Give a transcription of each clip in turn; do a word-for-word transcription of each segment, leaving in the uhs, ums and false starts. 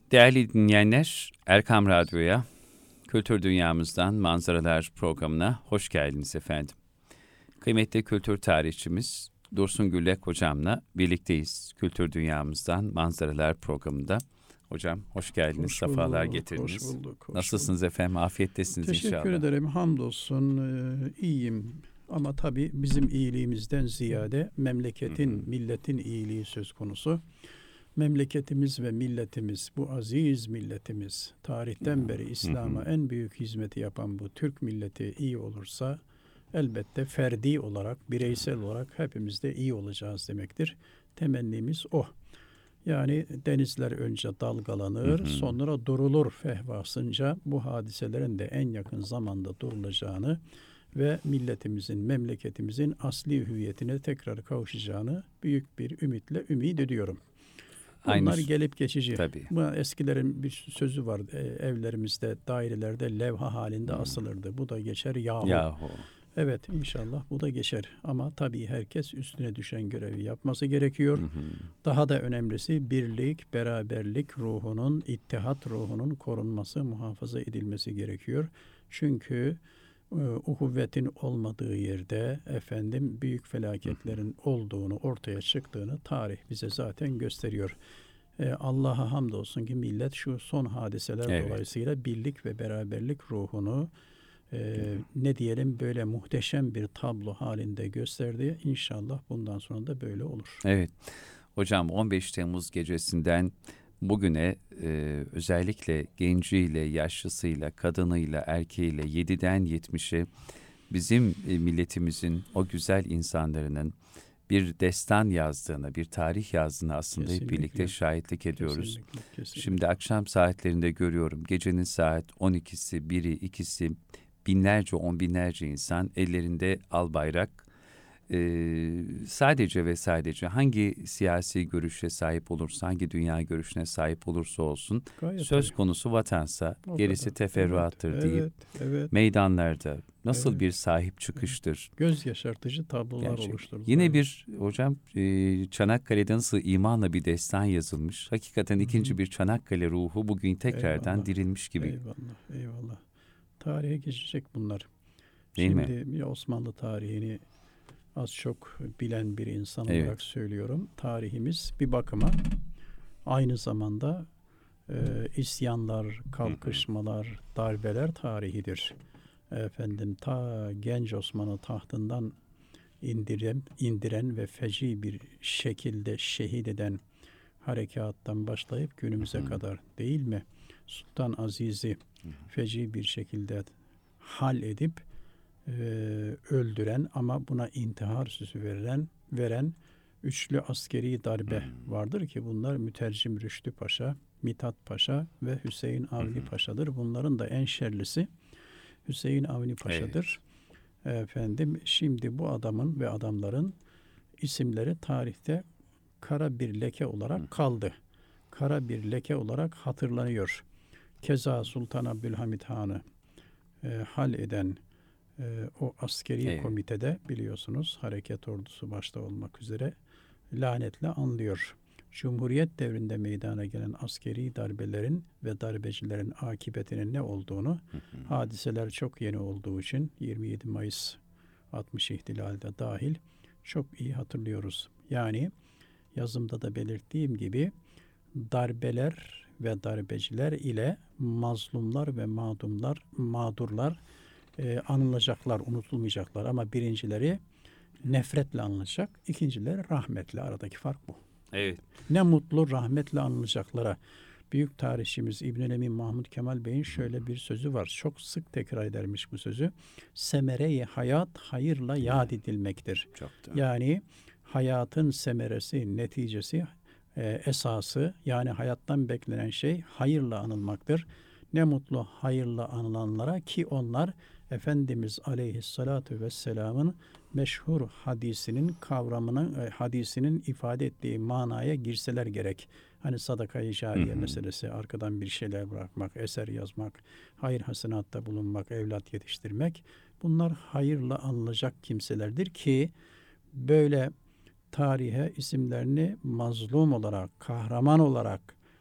Değerli dinleyenler, Erkam Radyo'ya, Kültür Dünyamızdan Manzaralar programına hoş geldiniz efendim. Kıymetli kültür tarihçimiz Dursun Güllek hocamla birlikteyiz. Kültür Dünyamızdan Manzaralar programında. Hocam hoş geldiniz, hoş safalar bulduk, getirdiniz. Hoş bulduk. Hoş Nasılsınız bulduk. efendim? Afiyettesiniz Teşekkür inşallah. Teşekkür ederim. Hamdolsun e, iyiyim. Ama tabii bizim iyiliğimizden ziyade memleketin, hı hı. milletin iyiliği söz konusu. Memleketimiz ve milletimiz, bu aziz milletimiz, tarihten beri İslam'a en büyük hizmeti yapan bu Türk milleti iyi olursa, elbette ferdi olarak, bireysel olarak hepimiz de iyi olacağız demektir. Temennimiz o. Yani denizler önce dalgalanır, hı hı. sonra durulur fehvasınca bu hadiselerin de en yakın zamanda durulacağını ve milletimizin, memleketimizin asli hüviyetine tekrar kavuşacağını büyük bir ümitle ümit ediyorum. Bunlar Aynı, gelip geçici. Tabii. Bu eskilerin bir sözü var. Evlerimizde, dairelerde levha halinde hmm. asılırdı. Bu da geçer yahu. Yahu. Evet, inşallah bu da geçer. Ama tabii herkes üstüne düşen görevi yapması gerekiyor. Hı hı. Daha da önemlisi birlik, beraberlik ruhunun, ittihat ruhunun korunması, muhafaza edilmesi gerekiyor. Çünkü uhuvvetin olmadığı yerde efendim büyük felaketlerin olduğunu, ortaya çıktığını tarih bize zaten gösteriyor. Ee, Allah'a hamdolsun ki millet şu son hadiseler evet. dolayısıyla birlik ve beraberlik ruhunu e, ne diyelim böyle muhteşem bir tablo halinde gösterdi. İnşallah bundan sonra da böyle olur. Evet. Hocam on beş Temmuz gecesinden bugüne e, özellikle genciyle, yaşlısıyla, kadınıyla, erkeğiyle yediden yetmişe bizim e, milletimizin o güzel insanların bir destan yazdığına, bir tarih yazdığına aslında kesinlikle. Hep birlikte şahitlik ediyoruz. Kesinlikle, kesinlikle. Şimdi akşam saatlerinde görüyorum gecenin saat on ikisi, biri, ikisi binlerce, on binlerce insan ellerinde al bayrak. Ee, sadece ve sadece hangi siyasi görüşe sahip olursa, hangi dünya görüşüne sahip olursa olsun Gayet söz öyle. Konusu vatansa o gerisi kadar. Teferruattır evet, deyip evet, evet. meydanlarda nasıl evet. bir sahip çıkıştır. Evet. Göz yaşartıcı tablolar oluşturdu. Yine evet. bir hocam e, Çanakkale'de nasıl imanla bir destan yazılmış. Hakikaten Hı-hı. ikinci bir Çanakkale ruhu bugün tekrardan eyvallah. Dirilmiş gibi. Eyvallah, eyvallah. Tarihe geçecek bunlar. Değil Şimdi mi? bir Osmanlı tarihini az çok bilen bir insan evet. olarak söylüyorum. Tarihimiz bir bakıma aynı zamanda e, isyanlar, kalkışmalar, darbeler tarihidir. Efendim ta genç Osman'ı tahtından indiren, indiren ve feci bir şekilde şehit eden harekattan başlayıp günümüze kadar değil mi? Sultan Aziz'i feci bir şekilde hal edip e, öldüren amaina intihar süsü verilen veren üçlü askeri darbe vardır ki bunlar Mütercim Rüştü Paşa, Mithat Paşa ve Hüseyin Avni Paşa'dır. Bunların da en şerlisi Hüseyin Avni Paşa'dır. Evet. Efendim şimdi bu adamın ve adamların isimleri tarihte kara bir leke olarak kaldı. Kara bir leke olarak hatırlanıyor. Keza Sultan Abdülhamit Han'ı e, hal eden e, o askeri evet. komitede biliyorsunuz hareket ordusu başta olmak üzere lanetle anlıyor. Cumhuriyet devrinde meydana gelen askeri darbelerin ve darbecilerin akıbetinin ne olduğunu hı hı. hadiseler çok yeni olduğu için yirmi yedi Mayıs altmış ihtilalde dahil çok iyi hatırlıyoruz. Yani yazımda da belirttiğim gibi darbeler ve darbeciler ile mazlumlar ve mağdumlar, mağdurlar e, anılacaklar, unutulmayacaklar ama birincileri nefretle anılacak, ikincileri rahmetle. Aradaki fark bu. Evet. Ne mutlu rahmetle anılacaklara. Büyük tarihçimiz İbnül Emin Mahmud Kemal Bey'in şöyle bir sözü var. Çok sık tekrar edermiş bu sözü. Semere-i hayat hayırla yad edilmektir. Yani hayatın semeresi, neticesi, e, esası yani hayattan beklenen şey hayırla anılmaktır. Ne mutlu hayırla anılanlara ki onlar Efendimiz Aleyhisselatü Vesselam'ın meşhur hadisinin kavramının, hadisinin ifade ettiği manaya girseler gerek. Hani sadaka-i cariye meselesi, arkadan bir şeyler bırakmak, eser yazmak, hayır hasenatta bulunmak, evlat yetiştirmek. Bunlar hayırla anılacak kimselerdir ki böyle tarihe isimlerini mazlum olarak, kahraman olarak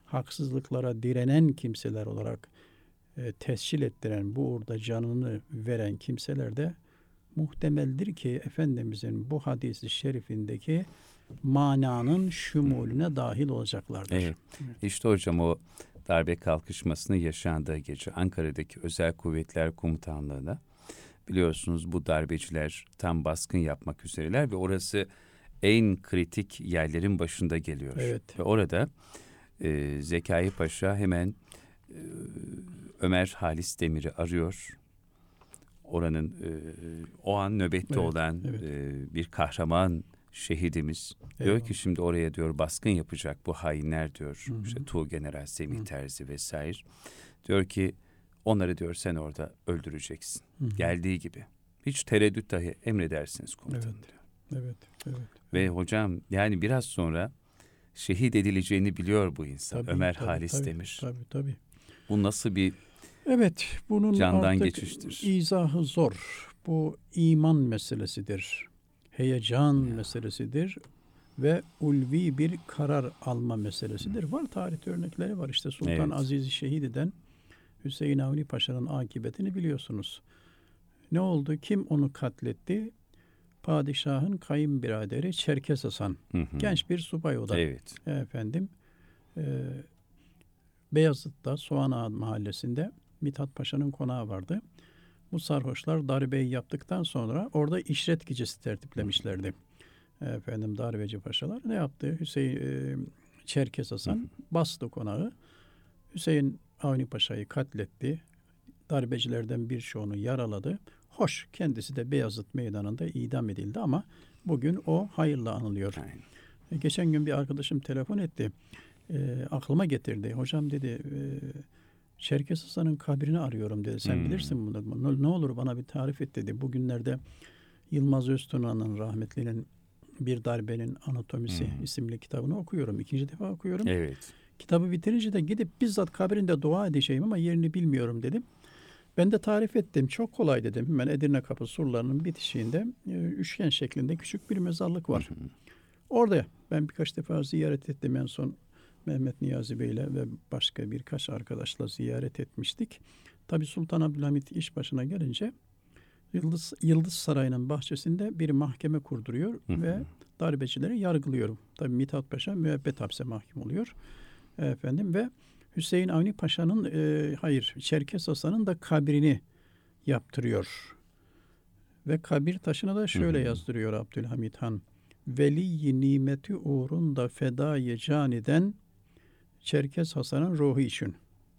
haksızlıklara direnen kimseler olarak e, tescil ettiren, bu uğurda canını veren kimseler de muhtemeldir ki Efendimizin bu hadisi şerifindeki mananın şumulüne dahil olacaklardır. Evet. İşte hocam o darbe kalkışmasının yaşandığı gece Ankara'daki Özel Kuvvetler Komutanlığı'na, biliyorsunuz bu darbeciler tam baskın yapmak üzereler ve orası en kritik yerlerin başında geliyor. Evet. Ve orada e, Zekai Paşa hemen e, Ömer Halis Demir'i arıyor. Oranın e, o an nöbette Evet, olan evet. e, bir kahraman şehidimiz. Eyvallah. Diyor ki şimdi oraya diyor baskın yapacak bu hainler diyor. Hı hı. İşte Tuğgeneral Semih Hı. Terzi vesaire. Diyor ki onları diyor sen orada öldüreceksin. Hı hı. Geldiği gibi. Hiç tereddüt dahi emredersiniz komutanım Evet. diyor. Evet, evet. Ve hocam yani biraz sonra şehit edileceğini biliyor bu insan. Tabii, Ömer tabii, Halis tabii, Demir. Tabii, tabii. Bu nasıl bir Evet, bunun candan artık geçiştir? izahı zor. Bu iman meselesidir. Heyecan meselesidir ve ulvi bir karar alma meselesidir. Var tarih örnekleri var. İşte Sultan Evet. Aziz'i şehit eden Hüseyin Avni Paşa'nın akıbetini biliyorsunuz. Ne oldu? Kim onu katletti? Padişahın kayınbiraderi Çerkes Hasan. Hı hı. Genç bir subay o da. Evet. Efendim, e, Beyazıt'ta Soğanağı mahallesinde Mithat Paşa'nın konağı vardı. Bu sarhoşlar darbeyi yaptıktan sonra orada işret gecesi tertiplemişlerdi. Efendim darbeci paşalar ne yaptı? Hüseyin e, Çerkes Hasan bastı konağı. Hüseyin Avni Paşa'yı katletti. Darbecilerden birçoğunu yaraladı. Hoş, kendisi de Beyazıt Meydanı'nda idam edildi ama bugün o hayırla anılıyor. Aynen. E, geçen gün bir arkadaşım telefon etti. E, aklıma getirdi. Hocam dedi, e, Çerkes Hasan'ın kabrini arıyorum dedi. Sen Hmm. bilirsin bunu. Ne, ne olur bana bir tarif et dedi. Bugünlerde Yılmaz Öztuna'nın rahmetlinin Bir Darbenin Anatomisi Hmm. isimli kitabını okuyorum. İkinci defa okuyorum. Evet. Kitabı bitirince de gidip bizzat kabrinde dua edeceğim ama yerini bilmiyorum dedim. Ben de tarif ettim. Çok kolay dedim. Hemen Edirne Kapı surlarının bitişiğinde e, üçgen şeklinde küçük bir mezarlık var. Hı hı. Orada ben birkaç defa ziyaret ettim. En son Mehmet Niyazi Bey'le ve başka birkaç arkadaşla ziyaret etmiştik. Tabii Sultan Abdülhamit iş başına gelince Yıldız, Yıldız Sarayı'nın bahçesinde bir mahkeme kurduruyor Hı hı. ve darbecileri yargılıyor. Tabii Mithat Paşa müebbet hapse mahkum oluyor. Efendim ve Hüseyin Avni Paşa'nın e, hayır Çerkes Hasan'ın da kabrini yaptırıyor. Ve kabir taşına da şöyle Hı hı. yazdırıyor Abdülhamit Han. Veli-i nimeti uğrunda fedai caniden Çerkes Hasan'ın ruhu için.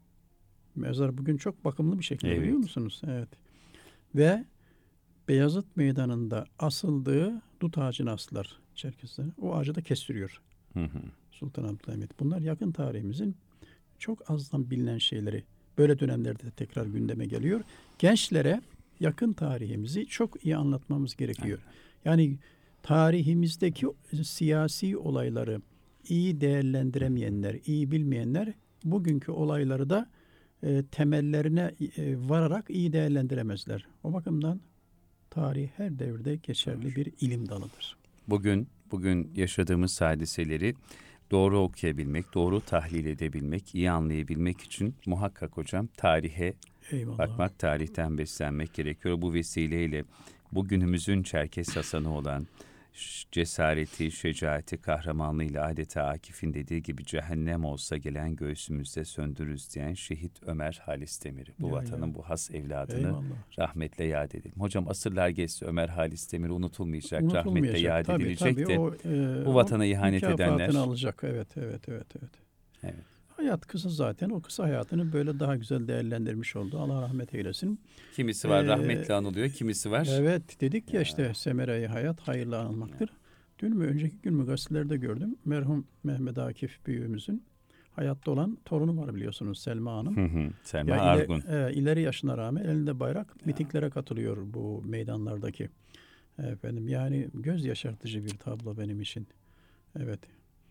Mezar bugün çok bakımlı bir şekilde, Evet. biliyor musunuz? Evet. Ve Beyazıt Meydanı'nda asıldığı dut ağacını astılar Çerkes'te. O ağacı da kestiriyor Hı hı. Sultan Abdülhamit. Bunlar yakın tarihimizin çok azdan bilinen şeyleri. Böyle dönemlerde de tekrar gündeme geliyor. Gençlere yakın tarihimizi çok iyi anlatmamız gerekiyor. Yani tarihimizdeki siyasi olayları iyi değerlendiremeyenler, iyi bilmeyenler bugünkü olayları da e, temellerine e, vararak iyi değerlendiremezler. O bakımdan tarih her devirde geçerli bir ilim dalıdır. Bugün bugün yaşadığımız hadiseleri doğru okuyabilmek, doğru tahlil edebilmek, iyi anlayabilmek için muhakkak hocam tarihe Eyvallah. bakmak, tarihten beslenmek gerekiyor. Bu vesileyle bugünümüzün Çerkes Hasan'ı olan cesareti, şecaati, kahramanlığıyla adeta Akif'in dediği gibi cehennem olsa gelen göğsümüzde söndürürüz diyen şehit Ömer Halis Demir'i, bu Ya, vatanın ya. bu has evladını Eyvallah. rahmetle yad edelim. Hocam asırlar geçti, Ömer Halis Demir unutulmayacak, rahmetle Unutulmayacak. yad Tabii, edilecek tabii. de O, e, bu vatana o ihanet mükafatını edenler. alacak. Evet, evet, evet, evet. Evet. Hayat kısa zaten. O kısa hayatını böyle daha güzel değerlendirmiş oldu. Allah rahmet eylesin. Kimisi var Ee, rahmetle anılıyor, kimisi var. Evet, dedik ya, Ya. işte semere-i hayat hayırla anılmaktır. Dün mü önceki gün mü gazetelerde gördüm. Merhum Mehmet Akif büyüğümüzün hayatta olan torunu var, biliyorsunuz, Selma Hanım. Hı hı. Selma Ya Argun. ileri, e, ileri yaşına rağmen elinde bayrak mitinglere katılıyor bu meydanlardaki. Efendim yani göz yaşartıcı bir tablo benim için. Evet.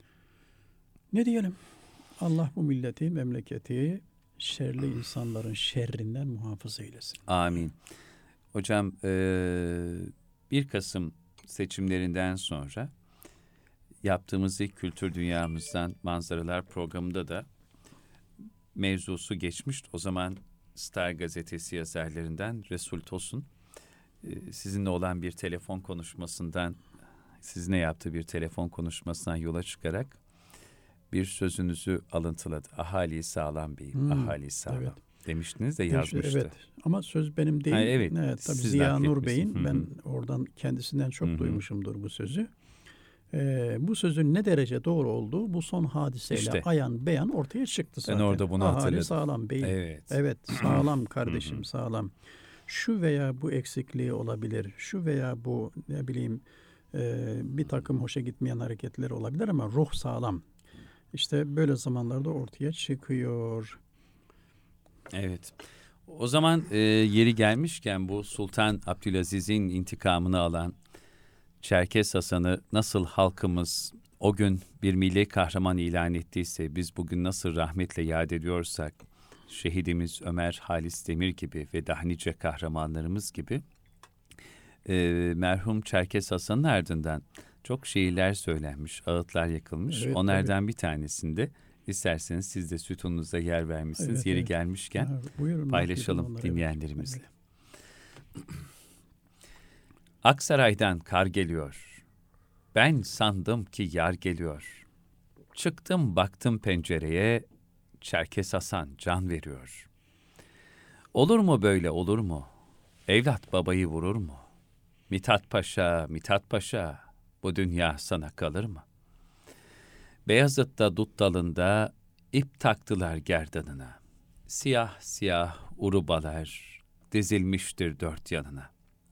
Ne diyelim? Allah bu milleti, memleketi şerli insanların şerrinden muhafaza eylesin. Amin. Hocam bir Kasım seçimlerinden sonra yaptığımız ilk Kültür Dünyamızdan Manzaralar programında da mevzusu geçmişti. O zaman Star gazetesi yazarlarından Resul Tosun e, sizinle olan bir telefon konuşmasından, sizinle yaptığı bir telefon konuşmasından yola çıkarak bir sözünüzü alıntıladı. Ahali sağlam beyim, hmm, ahali sağlam. Evet. Demiştiniz de yazmıştı. Evet, ama söz benim değil. Ha, evet, evet tabii Ziya Nur Bey'in, ben oradan kendisinden çok Hı-hı. duymuşumdur bu sözü. Ee, bu sözün ne derece doğru olduğu bu son hadiseyle işte ayan beyan ortaya çıktı zaten. Ben orada bunu ahali hatırladım. sağlam beyim. Evet. Evet, sağlam kardeşim, sağlam. Şu veya bu eksikliği olabilir. Şu veya bu ne bileyim e, bir takım hoşa gitmeyen hareketler olabilir ama ruh sağlam. İşte böyle zamanlarda ortaya çıkıyor. Evet. O zaman e, yeri gelmişken bu Sultan Abdülaziz'in intikamını alan Çerkes Hasan'ı nasıl halkımız o gün bir milli kahraman ilan ettiyse, biz bugün nasıl rahmetle yad ediyorsak, şehidimiz Ömer Halis Demir gibi ve daha nice kahramanlarımız gibi e, merhum Çerkes Hasan'ın ardından çok şiirler söylenmiş, ağıtlar yakılmış. Evet, onlardan tabii bir tanesinde isterseniz siz de sütununuza yer vermişsiniz. Evet, yeri evet. gelmişken ha, buyurun, paylaşalım dinleyenlerimizle. Evet. Aksaray'dan kar geliyor. Ben sandım ki yar geliyor. Çıktım baktım pencereye, Çerkes Hasan can veriyor. Olur mu böyle, olur mu? Evlat babayı vurur mu? Mithat Paşa, Mithat Paşa, bu dünya sana kalır mı? Beyazıt'ta dut dalında ip taktılar gerdanına. Siyah siyah urubalar dizilmiştir dört yanına.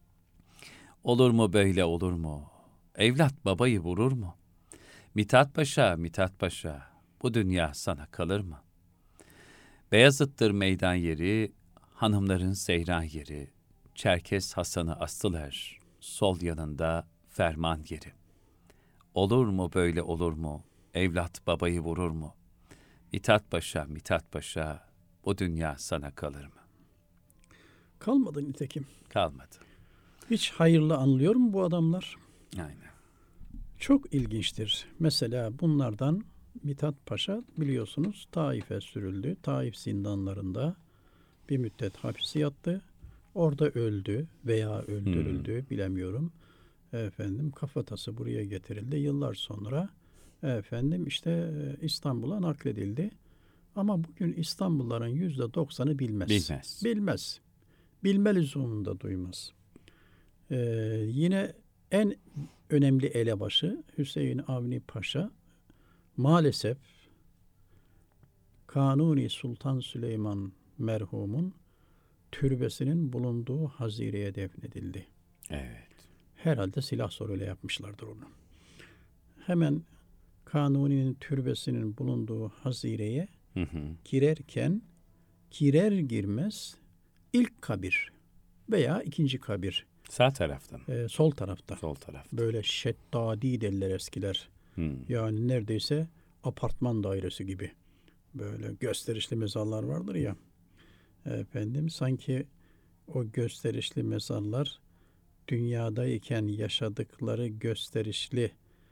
Olur mu böyle, olur mu? Evlat babayı vurur mu? Mithat Paşa, Mithat Paşa, bu dünya sana kalır mı? Beyazıt'tır meydan yeri, hanımların seyran yeri. Çerkes Hasan'ı astılar, sol yanında ferman yeri. Olur mu böyle, olur mu? Evlat babayı vurur mu? Mithat Paşa, Mithat Paşa, bu dünya sana kalır mı? Kalmadı nitekim. Kalmadı. Hiç hayırlı anlıyor mu bu adamlar? Aynen. Çok ilginçtir. Mesela bunlardan Mithat Paşa biliyorsunuz Taif'e sürüldü. Taif zindanlarında bir müddet hapis yattı. Orada öldü veya öldürüldü hmm. bilemiyorum. Efendim kafatası buraya getirildi. Yıllar sonra efendim işte İstanbul'a nakledildi. Ama bugün İstanbulluların yüzde doksanı bilmez. Bilmez. Bilmez. Bilme lüzumunu da duymaz. Ee, yine en önemli elebaşı Hüseyin Avni Paşa maalesef Kanuni Sultan Süleyman merhumun türbesinin bulunduğu hazireye defnedildi. Evet. Herhalde silah soruyla yapmışlardır onu. Hemen Kanuni'nin türbesinin bulunduğu hazireye hı hı. girerken girer girmez ilk kabir veya ikinci kabir. Sağ taraftan. E, sol tarafta. Sol tarafta. Böyle şeddadi derler eskiler. Hmm. Yani neredeyse apartman dairesi gibi. Böyle gösterişli mezarlar vardır ya. Efendim sanki o gösterişli mezarlar dünyadayken yaşadıkları gösterişli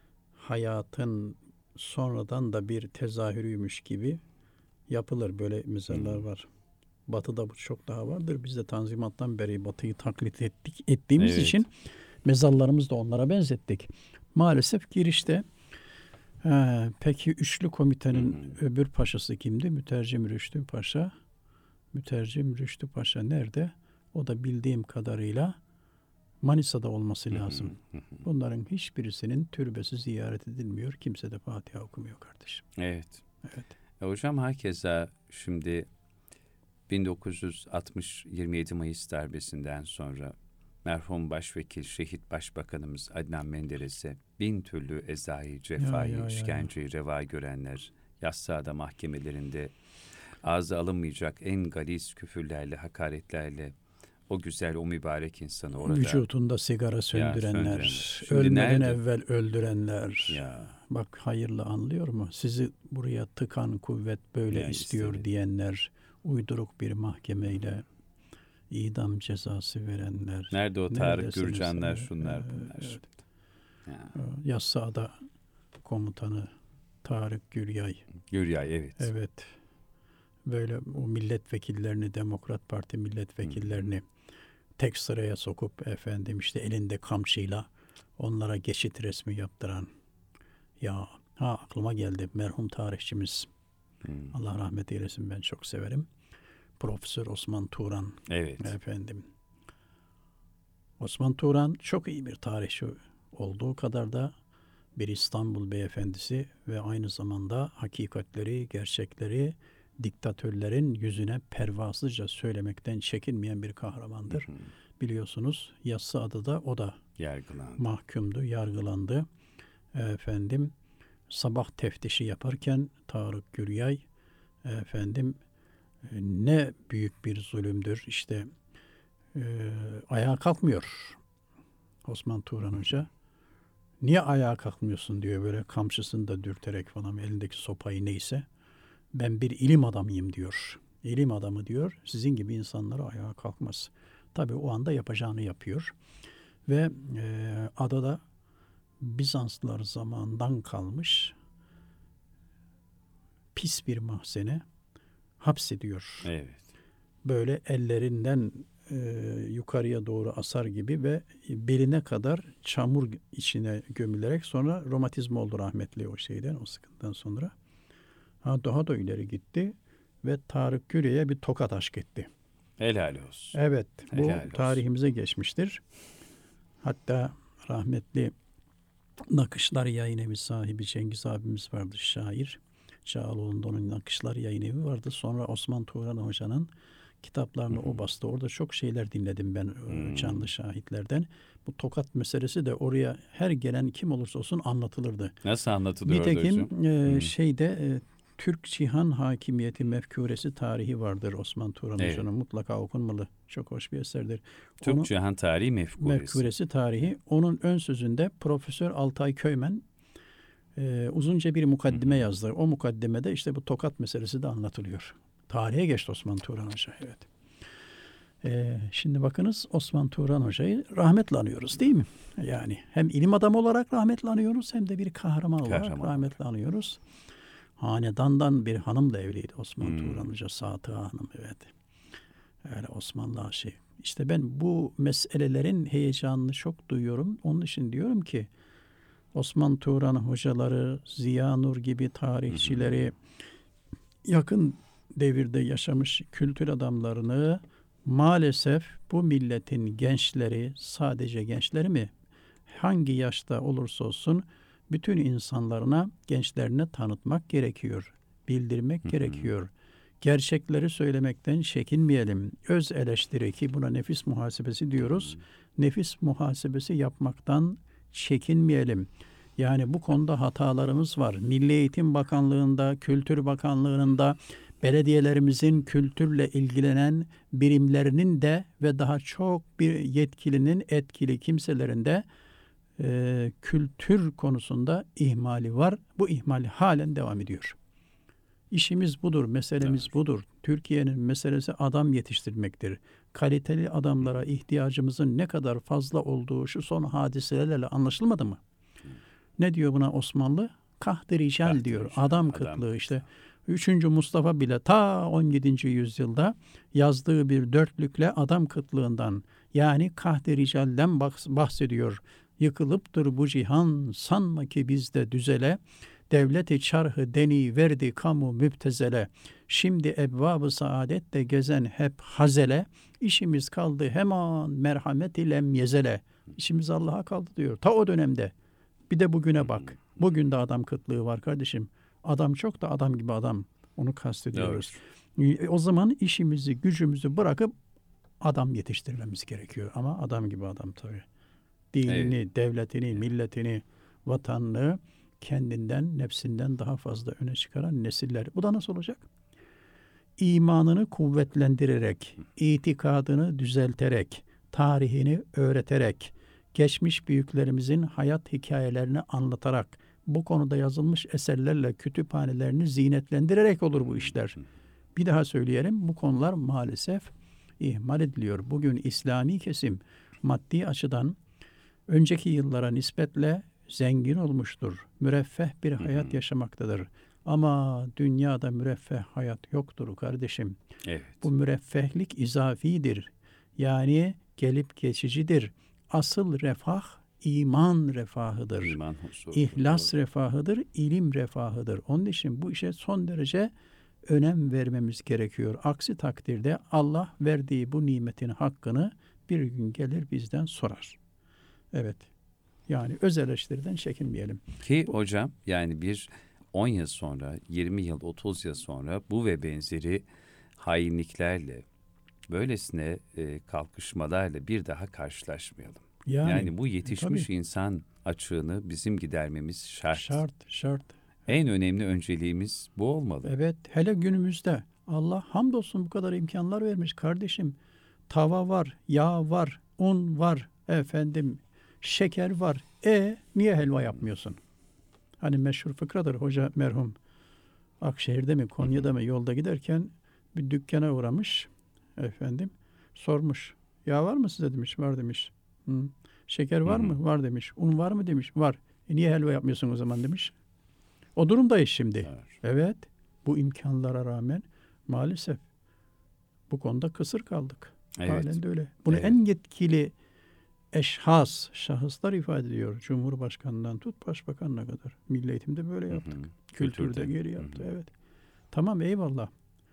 hayatın sonradan da bir tezahürüymüş gibi yapılır. Böyle mezarlar hmm. var. Batı'da bu çok daha vardır. Biz de Tanzimat'tan beri Batı'yı taklit ettik ettiğimiz evet. için mezarlarımızı da onlara benzettik. Maalesef girişte he, peki üçlü komitenin hmm. öbür paşası kimdi? Mütercim Rüştü Paşa. Mütercim Rüştü Paşa nerede? O da bildiğim kadarıyla Manisa'da olması lazım. Bunların hiçbirisinin türbesi ziyaret edilmiyor. Kimse de Fatiha okumuyor kardeşim. Evet. Evet. E hocam hakeza şimdi bin dokuz yüz altmış yirmi yedi Mayıs darbesinden sonra merhum başvekil şehit başbakanımız Adnan Menderes'e bin türlü ezayı, cefayı, ya, ya, işkenceyi ya. reva görenler Yassıada mahkemelerinde ağza alınmayacak en galis küfürlerle, hakaretlerle o güzel, o mübarek insanı orada. Vücudunda sigara söndürenler, ya, ölmeden nerede? evvel öldürenler. Ya. Bak hayırlı anlıyor mu? Sizi buraya tıkan kuvvet böyle ya istiyor istedi. diyenler, uyduruk bir mahkemeyle idam cezası verenler. Nerede o Tarık Gürcanlar, şunlar ee, bunlar. Evet. Ya. Yassıada komutanı Tarık Güryay. Güryay evet. Evet. böyle o milletvekillerini, Demokrat Parti milletvekillerini tek sıraya sokup efendim işte elinde kamçıyla onlara geçit resmi yaptıran, ya ha aklıma geldi merhum tarihçimiz, hmm. Allah rahmet eylesin, ben çok severim, Profesör Osman Turan. Evet. Efendim Osman Turan çok iyi bir tarihçi olduğu kadar da bir İstanbul beyefendisi ve aynı zamanda hakikatleri, gerçekleri diktatörlerin yüzüne pervasızca söylemekten çekinmeyen bir kahramandır. Hı hı. Biliyorsunuz Yassıada'da o da yargılandı. Mahkumdu, yargılandı. Efendim sabah teftişi yaparken Tarık Güryay efendim ne büyük bir zulümdür. İşte e, ayağa kalkmıyor Osman Turan Hoca. Niye ayağa kalkmıyorsun diyor, böyle kamçısını da dürterek falan, elindeki sopayı neyse. Ben bir ilim adamıyım diyor. İlim adamı diyor, sizin gibi insanlara ayağa kalkmaz. Tabii o anda yapacağını yapıyor. Ve e, adada Bizanslılar zamanından kalmış pis bir mahzene hapsediyor. Evet. Böyle ellerinden e, yukarıya doğru asar gibi ve beline kadar çamur içine gömülerek, sonra romatizma oldu rahmetli o şeyden, o sıkıntıdan sonra. Ha, daha da ileri gitti ve Tarık Güryay'a bir tokat aşk etti. Helal olsun. Evet, bu Helal olsun. tarihimize geçmiştir. Hatta rahmetli Nakışlar Yayın Evi sahibi Cengiz abimiz vardı, şair. Çağaloğlu'nda onun Nakışlar Yayın Evi vardı. Sonra Osman Turan Hoca'nın kitaplarını o bastı. Orada çok şeyler dinledim ben hmm. canlı şahitlerden. Bu tokat meselesi de oraya her gelen kim olursa olsun anlatılırdı. Nasıl anlatılıyor orada hocam? hocam? E, hmm. şeyde e, Türk Cihan Hakimiyeti Mefkuresi tarihi vardır Osman Turan evet. Hoca'nın. Mutlaka okunmalı. Çok hoş bir eserdir. Türk Onu, Cihan Tarihi Mefkuresi. Mefkuresi tarihi. Onun ön sözünde Profesör Altay Köymen e, uzunca bir mukaddime hmm. yazdı. O mukaddimede işte bu tokat meselesi de anlatılıyor. Tarihe geçti Osman Turan Hoca. Evet. Ee, şimdi bakınız, Osman Turan Hoca'yı rahmetle anıyoruz değil mi? Yani hem ilim adamı olarak rahmetle anıyoruz, hem de bir kahraman, kahraman olarak rahmetle anıyoruz. Hanedandan bir hanımla evliydi Osman hmm. Turan Hoca, Satıha Hanım. Evet. Öyle Osmanlı aşığı. İşte ben bu meselelerin heyecanını çok duyuyorum. Onun için diyorum ki Osman Turan hocaları, Ziya Nur gibi tarihçileri, hmm. yakın devirde yaşamış kültür adamlarını maalesef bu milletin gençleri, sadece gençleri mi, hangi yaşta olursa olsun bütün insanlarına, gençlerine tanıtmak gerekiyor. Bildirmek Hı-hı. gerekiyor. Gerçekleri söylemekten çekinmeyelim. Öz eleştiri, ki buna nefis muhasebesi diyoruz. Hı-hı. Nefis muhasebesi yapmaktan çekinmeyelim. Yani bu konuda hatalarımız var. Milli Eğitim Bakanlığı'nda, Kültür Bakanlığı'nda, belediyelerimizin kültürle ilgilenen birimlerinin de ve daha çok bir yetkilinin, etkili kimselerin de e, kültür konusunda ihmali var. Bu ihmal halen devam ediyor. İşimiz budur, meselemiz evet. budur. Türkiye'nin meselesi adam yetiştirmektir. Kaliteli adamlara ihtiyacımızın ne kadar fazla olduğu şu son hadiselerle anlaşılmadı mı? Ne diyor buna Osmanlı? Kahd-ı rical diyor. Adam kıtlığı işte. Üçüncü Mustafa bile ta on yedinci yüzyılda yazdığı bir dörtlükle adam kıtlığından, yani kahd-ı ricalden bahsediyor. Yıkılıptır bu cihan, sanma ki bizde düzele, devleti çarhı deni verdi kamu müptezele, şimdi ebvab-ı saadetle gezen hep hazele, işimiz kaldı hemen merhamet ile myezele. İşimiz Allah'a kaldı diyor. Ta o dönemde. Bir de bugüne bak. Bugün de adam kıtlığı var kardeşim. Adam çok da adam gibi adam. Onu kastediyoruz. Evet. O zaman işimizi, gücümüzü bırakıp adam yetiştirmemiz gerekiyor. Ama adam gibi adam tabii. Dinini, evet. devletini, evet. milletini, vatanını kendinden, nefsinden daha fazla öne çıkaran nesiller. Bu da nasıl olacak? İmanını kuvvetlendirerek, itikadını düzelterek, tarihini öğreterek, geçmiş büyüklerimizin hayat hikayelerini anlatarak, bu konuda yazılmış eserlerle kütüphanelerini zinetlendirerek olur bu işler. Bir daha söyleyelim, bu konular maalesef ihmal ediliyor. Bugün İslami kesim maddi açıdan önceki yıllara nispetle zengin olmuştur. Müreffeh bir hayat yaşamaktadır. Ama dünyada müreffeh hayat yoktur kardeşim. Evet. Bu müreffehlik izafidir. Yani gelip geçicidir. Asıl refah iman refahıdır. İman huzuru. İhlas Doğru. refahıdır, ilim refahıdır. Onun için bu işe son derece önem vermemiz gerekiyor. Aksi takdirde Allah verdiği bu nimetin hakkını bir gün gelir bizden sorar. Evet. Yani öz eleştiriden çekinmeyelim. Ki hocam yani bir on yıl sonra, yirmi yıl, otuz yıl sonra bu ve benzeri hainliklerle, böylesine e, kalkışmalarla bir daha karşılaşmayalım. Yani, yani bu yetişmiş tabii. insan açığını bizim gidermemiz şart. Şart, şart. En önemli önceliğimiz bu olmalı. Evet, hele günümüzde Allah hamdolsun bu kadar imkanlar vermiş kardeşim. Tava var, yağ var, un var, efendim şeker var. E niye helva yapmıyorsun? Hani meşhur fıkradır, hoca merhum Akşehir'de mi Konya'da mı yolda giderken bir dükkana uğramış, efendim sormuş. Yağ var mı size demiş, var demiş. Hı. Şeker var Hı hı. mı? Var demiş. Un var mı demiş. Var. E niye helva yapmıyorsun o zaman demiş. O durumdayız şimdi. Evet. evet. Bu imkanlara rağmen maalesef bu konuda kısır kaldık. Evet. Halen de öyle. Bunu evet. en yetkili eşhas, şahıslar ifade ediyor. Cumhurbaşkanından tut başbakanına kadar. Milli eğitimde böyle yaptık. Hı hı. Kültürde, Kültürde geri yaptı. Hı hı. Evet. Tamam eyvallah.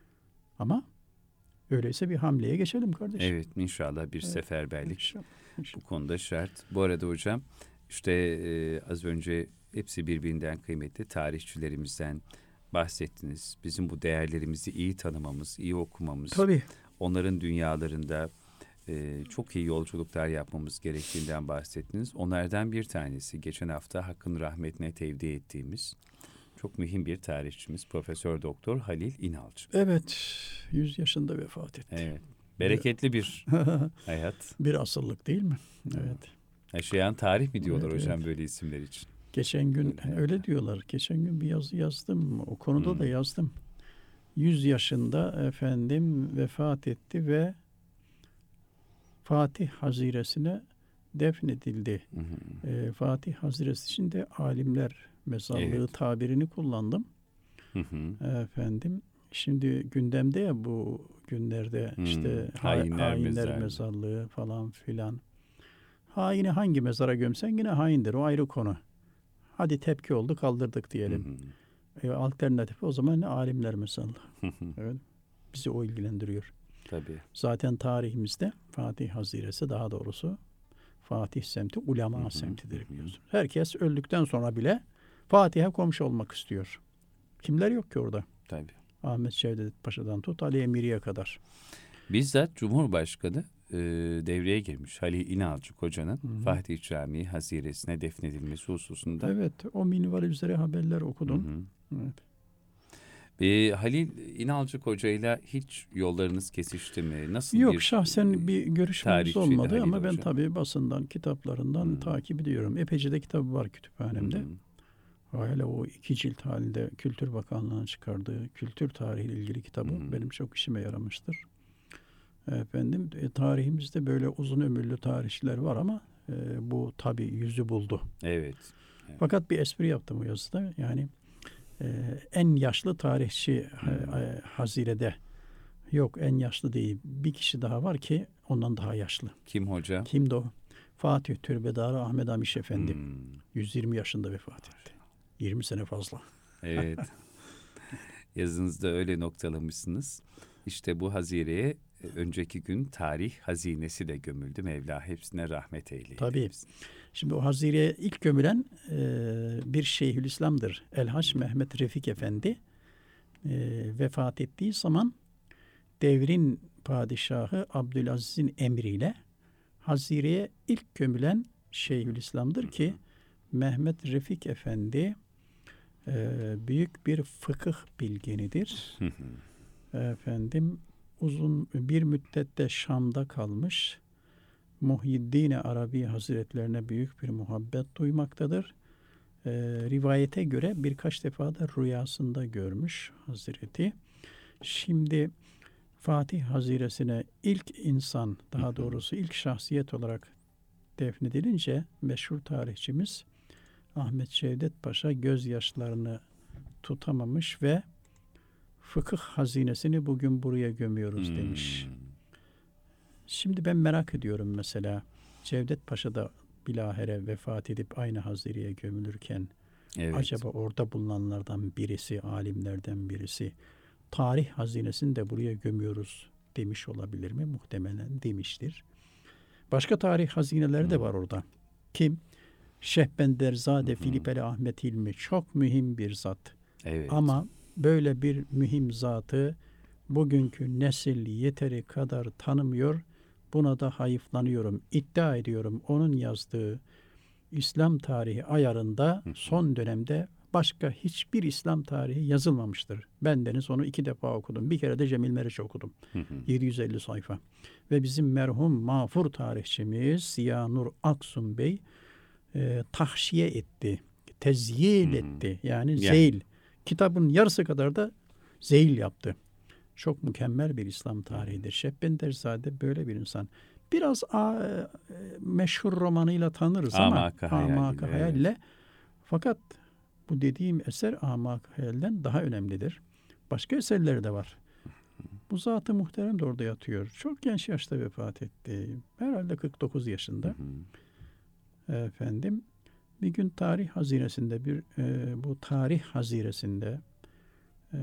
Ama öyleyse bir hamleye geçelim kardeşim. Evet inşallah bir evet. seferberlik İnşallah. İnşallah. Bu konuda şart. Bu arada hocam işte e, az önce hepsi birbirinden kıymetli tarihçilerimizden bahsettiniz. Bizim bu değerlerimizi iyi tanımamız, iyi okumamız, Tabii. onların dünyalarında e, çok iyi yolculuklar yapmamız gerektiğinden bahsettiniz. Onlardan bir tanesi geçen hafta hakkın rahmetine tevdi ettiğimiz çok mühim bir tarihçimiz Profesör Doktor Halil İnalcık. Evet, yüz yaşında vefat etti. Evet. Bereketli bir hayat. Bir asıllık değil mi? Evet. Yaşayan tarih mi diyorlar evet, hocam evet. böyle isimler için? Geçen gün öyle, öyle diyorlar. Geçen gün bir yazı yazdım. O konuda hmm. da yazdım. yüz yaşında efendim vefat etti ve Fatih Haziresine defnedildi. Hmm. E, Fatih Haziresi için de alimler mezarlığı evet. tabirini kullandım. Hmm. Efendim şimdi gündemde ya bu günlerde hmm. işte hainler, hainler mezarlığı. mezarlığı falan filan. Haini hangi mezara gömsen yine haindir. O ayrı konu. Hadi tepki oldu kaldırdık diyelim. Hı hı. E, alternatif o zaman alimler mezarlığı. Hı hı. Evet. Bizi o ilgilendiriyor. Tabii. Zaten tarihimizde Fatih Haziresi daha doğrusu Fatih semti ulema hı hı. semtidir biliyorsunuz. Herkes öldükten sonra bile Fatih'e komşu olmak istiyor. Kimler yok ki orada? Tabii. Ahmet Cevdet Paşa'dan tut Ali Emiri'ye kadar. Bizzat Cumhurbaşkanı e, devreye girmiş. Halil İnalcık Hoca'nın Hı-hı. Fatih Camii Haziresine defnedilmesi hususunda. Evet, o minval üzere haberler okudum. Hı-hı. Evet. E, Halil İnalcık Hoca'yla hiç yollarınız kesişti mi? Nasıl Yok, bir şahsen bir görüşmemiz olmadı Halil ama Hoca. ben tabii basından, kitaplarından Hı-hı. takip ediyorum. Epeyce de kitabı var kütüphanemde. Hı-hı. Hala o iki cilt halinde Kültür Bakanlığı'nın çıkardığı kültür tarihiyle ilgili kitabı Hı-hı. benim çok işime yaramıştır. Efendim e, tarihimizde böyle uzun ömürlü tarihçiler var ama e, bu tabii yüzü buldu. Evet, evet. Fakat bir espri yaptım o yazıda. Yani e, en yaşlı tarihçi e, Hazire'de yok, en yaşlı değil. Bir kişi daha var ki ondan daha yaşlı. Kim hocam? Kimdi o? Fatih Türbedarı Ahmet Amiş Efendi. Hmm. yüz yirmi yaşında vefat etti. yirmi sene fazla. Evet. Yazınızda öyle noktalamışsınız. İşte bu Hazire'ye önceki gün tarih hazinesi de gömüldü. Mevla hepsine rahmet eyleydi. Tabii. Şimdi o Hazire'ye ilk gömülen e, bir Şeyhülislam'dır. Elhaç Mehmet Refik Efendi e, vefat ettiği zaman devrin padişahı Abdülaziz'in emriyle Hazire'ye ilk gömülen Şeyhülislam'dır ki Mehmet Refik Efendi e, büyük bir fıkıh bilginidir. Efendim uzun bir müddette Şam'da kalmış. Muhyiddin Arabi Hazretlerine büyük bir muhabbet duymaktadır. Ee, rivayete göre birkaç defa da rüyasında görmüş Hazreti. Şimdi Fatih Haziresine ilk insan, daha doğrusu ilk şahsiyet olarak defnedilince meşhur tarihçimiz Ahmet Cevdet Paşa gözyaşlarını tutamamış ve fıkıh hazinesini bugün buraya gömüyoruz Hmm. demiş. Şimdi ben merak ediyorum mesela Cevdet Paşa da bilahare vefat edip aynı hazireye gömülürken Evet. acaba orada bulunanlardan birisi, alimlerden birisi tarih hazinesini de buraya gömüyoruz demiş olabilir mi? Muhtemelen demiştir. Başka tarih hazineleri de var orada. Kim? Şehbenderzade Filipeli Ahmet Hilmi çok mühim bir zat. Evet. Ama böyle bir mühim zatı bugünkü nesil yeteri kadar tanımıyor. Buna da hayıflanıyorum. İddia ediyorum onun yazdığı İslam tarihi ayarında son dönemde başka hiçbir İslam tarihi yazılmamıştır. Bendeniz onu iki defa okudum. Bir kere de Cemil Meriç'i okudum. yedi yüz elli sayfa. Ve bizim merhum mağfur tarihçimiz Ziya Nur Aksun Bey e, tahşiye etti. Tezyil etti. Yani, yani zeyl. Kitabın yarısı kadar da zeyl yaptı. Çok mükemmel bir İslam tarihidir. Şehbenderzade böyle bir insan. Biraz a, e, meşhur romanıyla tanırız Amak-ı ama Hayal Amak-ı ile, Hayal ile. evet. Fakat bu dediğim eser Amak-ı Hayal'den daha önemlidir. Başka eserleri de var. Bu zat-ı muhterem de orada yatıyor. Çok genç yaşta vefat etti. Herhalde kırk dokuz yaşında. Hı hı. Efendim bir gün tarih hazinesinde bir e, bu tarih hazinesinde e,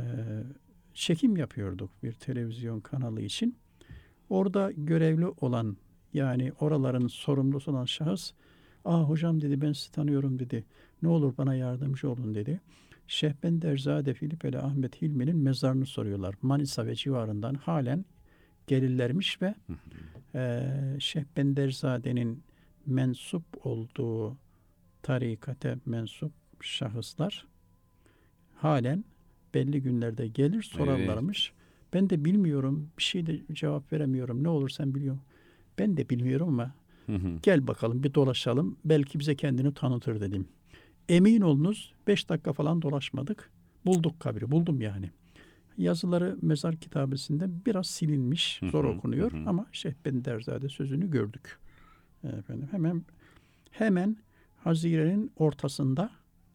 çekim yapıyorduk bir televizyon kanalı için. Orada görevli olan yani oraların sorumlusu olan şahıs "Aa hocam," dedi, "ben sizi tanıyorum," dedi. "Ne olur bana yardımcı olun," dedi. Şehbenderzade Filipeli Ahmet Hilmi'nin mezarını soruyorlar. Manisa ve civarından halen gelirlermiş ve e, Şehbenderzade'nin mensup olduğu tarikate mensup şahıslar halen belli günlerde gelir sorarlarmış. Evet. Ben de bilmiyorum, bir şey de cevap veremiyorum. Ne olur sen biliyorsun. Ben de bilmiyorum ama hı hı. Gel bakalım bir dolaşalım. Belki bize kendini tanıtır dedim. Emin olunuz beş dakika falan dolaşmadık. Bulduk kabri. Buldum yani. Yazıları mezar kitabesinde biraz silinmiş. Zor hı hı, okunuyor hı. Ama Şehbenderzade sözünü gördük. Efendim hemen hemen Hazire'nin ortasında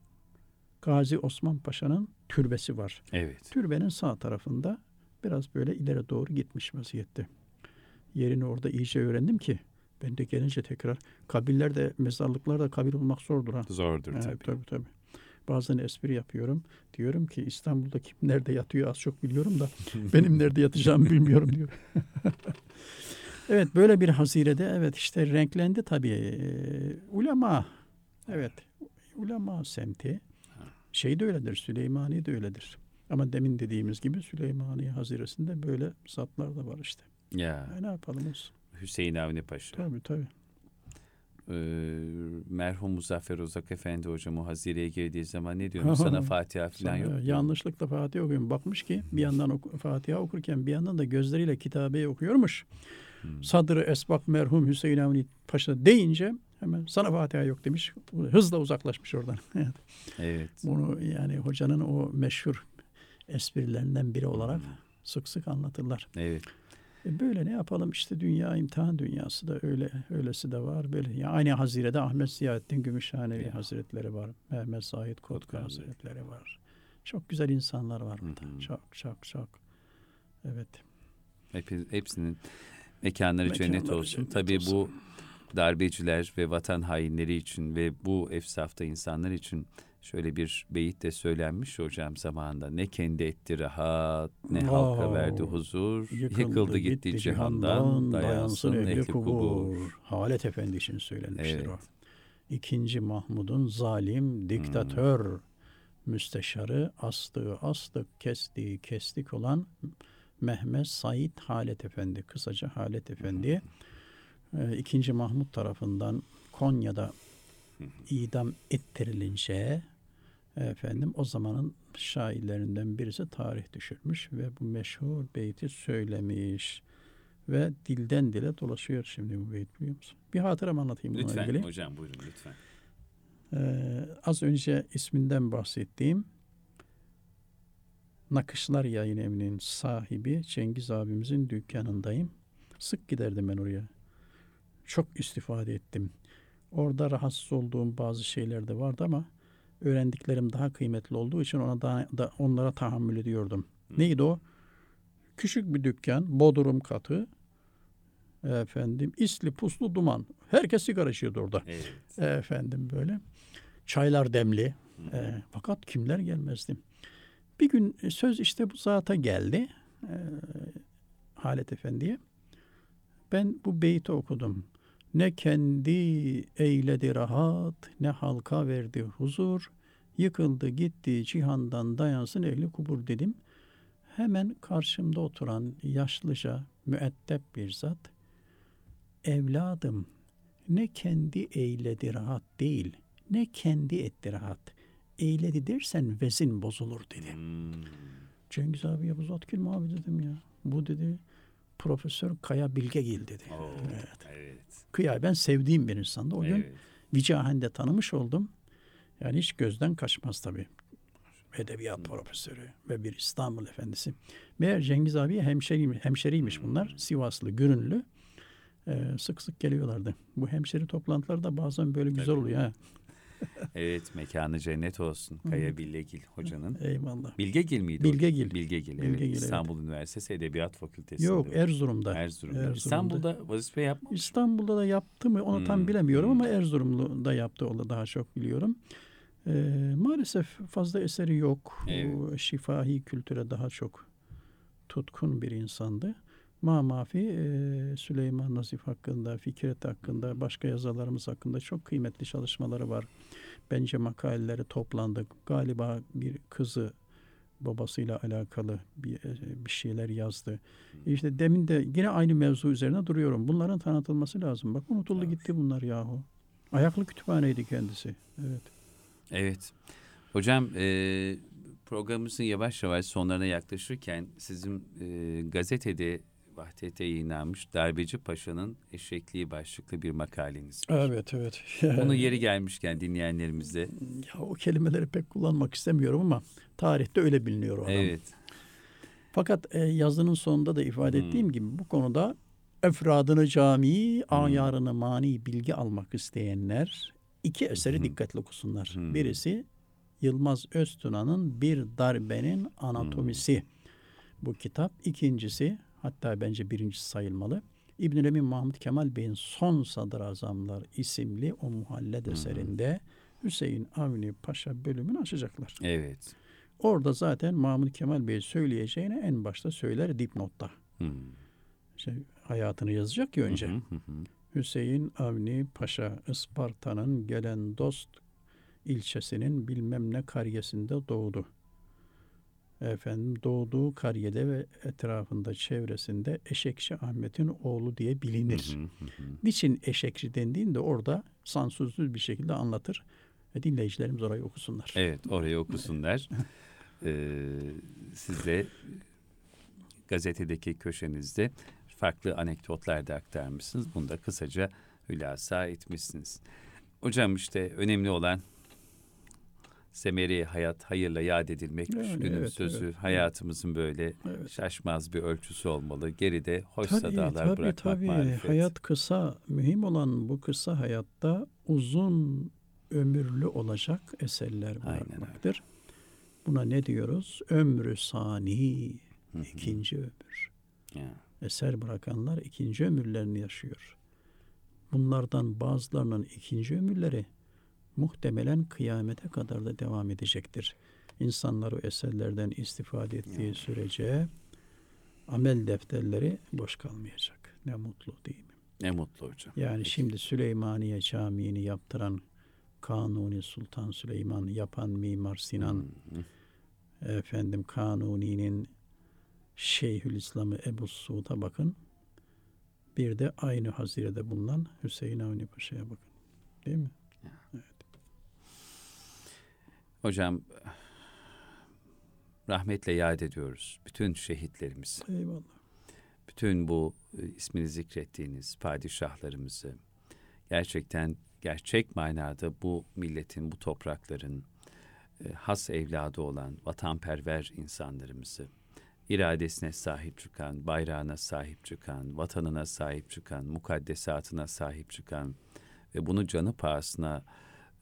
Gazi Osman Paşa'nın türbesi var. Evet. Türbenin sağ tarafında biraz böyle ileri doğru gitmiş vaziyette. Yerini orada iyice öğrendim ki ben de gelince tekrar kabirlerde, mezarlıklarda kabir bulmak zordur ha. Zordur evet, tabii. tabii tabii. Bazen espri yapıyorum. Diyorum ki İstanbul'da kim nerede yatıyor az çok biliyorum da benim nerede yatacağımı bilmiyorum diyor. Evet, böyle bir hazirede evet işte renklendi tabii. Ee, ulema. Evet. Ulema semti. Şey de öyledir. Süleymaniye de öyledir. Ama demin dediğimiz gibi Süleymaniye haziresinde böyle zatlar da var işte. Ya. E ne yapalım olsun. Hüseyin Avni Paşa. Tabii tabii. Ee, merhum Muzaffer Uzak Efendi hocam o hazireye girdiği zaman ne diyorum sana Fatiha falan yok mu? Yanlışlıkla Fatiha okuyorum. Bakmış ki bir yandan oku, Fatiha okurken bir yandan da gözleriyle kitabeyi okuyormuş. Hmm. Sadr-ı Esbak merhum Hüseyin Avni Paşa deyince hemen sana Fatiha yok demiş. Hızla uzaklaşmış oradan. Evet. Bunu yani hocanın o meşhur esprilerinden biri olarak hmm. sık sık anlatırlar. Evet. E böyle ne yapalım işte dünya imtihan dünyası da öyle öylesi de var böyle. Yani aynı hazirede Ahmet Ziyaettin Gümüşhanevi ya. Hazretleri var. Mehmet Said Kotka Hazretleri var. Çok güzel insanlar var burada. Hı hı. Çok çok çok. Evet. Hep, hepsinin mekanları, mekanları cennet olsun. Cennet Tabii olsun. Bu darbeciler ve vatan hainleri için ve bu efsafta insanlar için şöyle bir beyit de söylenmiş hocam zamanında. Ne kendi etti rahat, ne wow. halka verdi huzur. Yıkıldı, Yıkıldı gitti, gitti cihandan, dayansın ehli kubur. kubur. Halet Efendi için söylenmiştir evet. o. İkinci Mahmud'un zalim, diktatör, hmm. müsteşarı, astığı astık, kestiği kestik olan Mehmet Said Halet Efendi. Kısaca Halet Efendi. Hmm. İkinci Mahmud tarafından Konya'da hmm. idam ettirilince efendim o zamanın şairlerinden birisi tarih düşürmüş ve bu meşhur beyti söylemiş ve dilden dile dolaşıyor şimdi bu beyt, biliyor musun? Bir hatıram anlatayım bununla lütfen, ilgili. Lütfen hocam buyurun lütfen. Ee, az önce isminden bahsettiğim Nakışlar Yayın Evi'nin sahibi Cengiz abimizin dükkanındayım. Sık giderdim ben oraya. Çok istifade ettim. Orada rahatsız olduğum bazı şeyler de vardı ama öğrendiklerim daha kıymetli olduğu için ona da, da onlara tahammül ediyordum. Hı. Neydi o? Küçük bir dükkan, bodrum katı, efendim isli puslu duman. Herkes sigara içiyordu orada. Evet. Efendim böyle. Çaylar demli. E, fakat kimler gelmezdi. Bir gün söz işte bu zata geldi. E, Halet Efendi'ye. Ben bu beyti okudum. Ne kendi eyledi rahat, ne halka verdi huzur. Yıkıldı gitti cihandan dayansın ehli kubur dedim. Hemen karşımda oturan yaşlıca müeddep bir zat, evladım ne kendi eyledi rahat değil, ne kendi etti rahat. Eyledi dersen vezin bozulur dedi. Hmm. Cengiz abi ya bu zat kim abi dedim ya. Bu dedi Profesör Kaya Bilgegil dedi. Oo, evet. evet. Kaya ben sevdiğim bir insandı. O evet. gün vicahen de tanımış oldum. Yani hiç gözden kaçmaz tabii. Edebiyat hmm. profesörü ve bir İstanbul efendisi. Meğer Cengiz abiye hemşeri, hemşeriymiş bunlar. Hmm. Sivaslı, Gürünlü. Ee, sık sık geliyorlardı. Bu hemşeri toplantıları da bazen böyle güzel tabii. oluyor. Ha. Evet, mekanı cennet olsun. Kaya Bilgegil hocanın. Eyvallah. Bilgegil miydi? Bilgegil. Bilgegil, evet. Bilgegil, İstanbul evet. Üniversitesi Edebiyat Fakültesi. Yok, Erzurum'da. Erzurum'da. Erzurum'da. İstanbul'da vazife yapmamış. İstanbul'da da yaptı mı onu hmm. tam bilemiyorum hmm. ama Erzurum'da yaptı, onu daha çok biliyorum. Ee, maalesef fazla eseri yok. Evet. O şifahi kültüre daha çok tutkun bir insandı. Ma mafi e, Süleyman Nazif hakkında, Fikret hakkında, başka yazarlarımız hakkında çok kıymetli çalışmaları var. Bence makaleleri toplandı. Galiba bir kızı babasıyla alakalı bir, bir şeyler yazdı. İşte demin de yine aynı mevzu üzerine duruyorum. Bunların tanıtılması lazım. Bak unutuldu evet. gitti bunlar yahu. Ayaklı kütüphaneydi kendisi. Evet. Evet. Hocam e, programımızın yavaş yavaş sonlarına yaklaşırken sizin e, gazetede Vahdet'e yayınlanmış Darbeci Paşa'nın Eşekliği başlıklı bir makaleniz var. Evet, evet. Bunu yeri gelmişken dinleyenlerimizle. Ya o kelimeleri pek kullanmak istemiyorum ama tarihte öyle biliniyor o adam. Evet. Fakat e, yazının sonunda da ifade hmm. ettiğim gibi bu konuda efradını cami, hmm. ayarını mani bilgi almak isteyenler iki eseri hmm. dikkatli okusunlar. Hmm. Birisi Yılmaz Öztuna'nın Bir Darbenin Anatomisi. Hmm. Bu kitap. İkincisi, hatta bence birincisi sayılmalı, İbnül Emin Mahmud Kemal Bey'in Son Sadrazamlar isimli o muhalled eserinde Hüseyin Avni Paşa bölümünü açacaklar. Evet. Orada zaten Mahmud Kemal Bey söyleyeceğini en başta söyler dipnotta. Hmm. İşte hayatını yazacak ya önce. Hı hı hı. Hüseyin Avni Paşa Isparta'nın Gelen Dost ilçesinin bilmem ne karyesinde doğdu. Efendim doğduğu karyede ve etrafında çevresinde Eşekçi Ahmet'in oğlu diye bilinir. Hı hı hı. Niçin Eşekçi dendiğinde orada sansürsüz bir şekilde anlatır. Ve dinleyicilerimiz orayı okusunlar. Evet, orayı okusunlar. ee, siz de gazetedeki köşenizde farklı anekdotlar da aktarmışsınız. Bunu da kısaca hülasa etmişsiniz. Hocam işte önemli olan semeri hayat hayırla yad edilmekmiş. Yani, günün evet, sözü evet, hayatımızın evet. böyle evet. şaşmaz bir ölçüsü olmalı. Geride hoş tabii, sadalar tabii, bırakmak tabii. marifet. Hayat kısa, mühim olan bu kısa hayatta uzun ömürlü olacak eserler bırakmaktır. Buna ne diyoruz? Ömrü sani, Hı-hı. ikinci ömür. Ya. Eser bırakanlar ikinci ömürlerini yaşıyor. Bunlardan bazılarının ikinci ömürleri muhtemelen kıyamete kadar da devam edecektir. İnsanlar o eserlerden istifade ettiği ya. sürece amel defterleri boş kalmayacak. Ne mutlu değil mi? Ne mutlu hocam. Yani Peki. Şimdi Süleymaniye Camii'ni yaptıran Kanuni Sultan Süleyman, yapan Mimar Sinan, hmm. efendim Kanuni'nin Şeyhülislam'ı Ebu Suud'a bakın. Bir de aynı hazirede bulunan Hüseyin Avni Paşa'ya bakın. Değil mi? Ya. Evet. Hocam rahmetle yad ediyoruz bütün şehitlerimizi. Eyvallah. Bütün bu ismini zikrettiğiniz padişahlarımızı, gerçekten gerçek manada bu milletin, bu toprakların e, has evladı olan vatanperver insanlarımızı, iradesine sahip çıkan, bayrağına sahip çıkan, vatanına sahip çıkan, mukaddesatına sahip çıkan ve bunu canı pahasına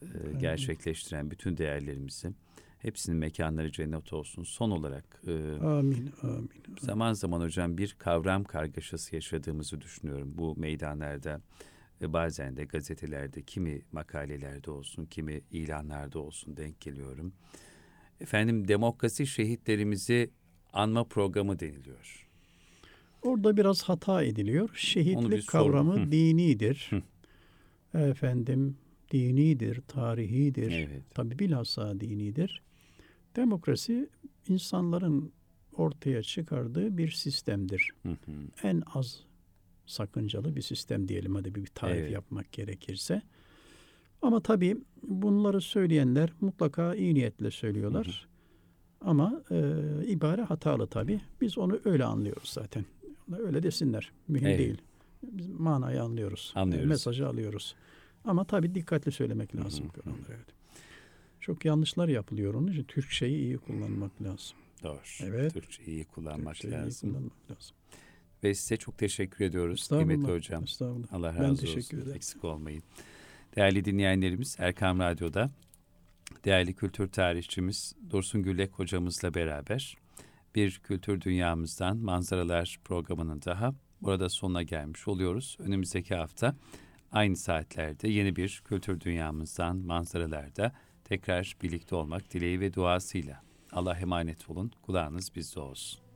e, gerçekleştiren bütün değerlerimizi, hepsinin mekanları cennet olsun. Son olarak e, Amin, amin. zaman zaman hocam bir kavram kargaşası yaşadığımızı düşünüyorum. Bu meydanlarda ve bazen de gazetelerde, kimi makalelerde olsun, kimi ilanlarda olsun denk geliyorum. Efendim, demokrasi şehitlerimizi anma programı deniliyor. Orada biraz hata ediliyor. Şehitlik kavramı Hı. dinidir. Hı. Efendim, dinidir, tarihidir. Evet. Tabii bilhassa dinidir. Demokrasi insanların ortaya çıkardığı bir sistemdir. Hı hı. En az sakıncalı bir sistem diyelim, hadi bir tarif Evet. yapmak gerekirse. Ama tabii bunları söyleyenler mutlaka iyi niyetle söylüyorlar. Hı hı. Ama e, ibare hatalı tabii. Biz onu öyle anlıyoruz zaten. Öyle desinler. Mühim Evet. değil. Biz manayı anlıyoruz. Anlıyoruz. E, mesajı alıyoruz. Ama tabii dikkatli söylemek lazım. Hı hı. Evet. Çok yanlışlar yapılıyor. Onun için Türkçeyi iyi kullanmak lazım. Doğru. Evet. Türkçeyi iyi kullanmak Türkçeyi lazım. iyi kullanmak lazım. Ve size çok teşekkür ediyoruz kıymetli hocam. Estağfurullah. Allah razı ben olsun. teşekkür ederim. Eksik olmayın. Değerli dinleyenlerimiz, Erkam Radyo'da değerli kültür tarihçimiz Dursun Güllek hocamızla beraber bir kültür dünyamızdan manzaralar programının daha burada sonuna gelmiş oluyoruz. Önümüzdeki hafta aynı saatlerde yeni bir kültür dünyamızdan manzaralarda tekrar birlikte olmak dileği ve duasıyla. Allah'a emanet olun. Kulağınız bizde olsun.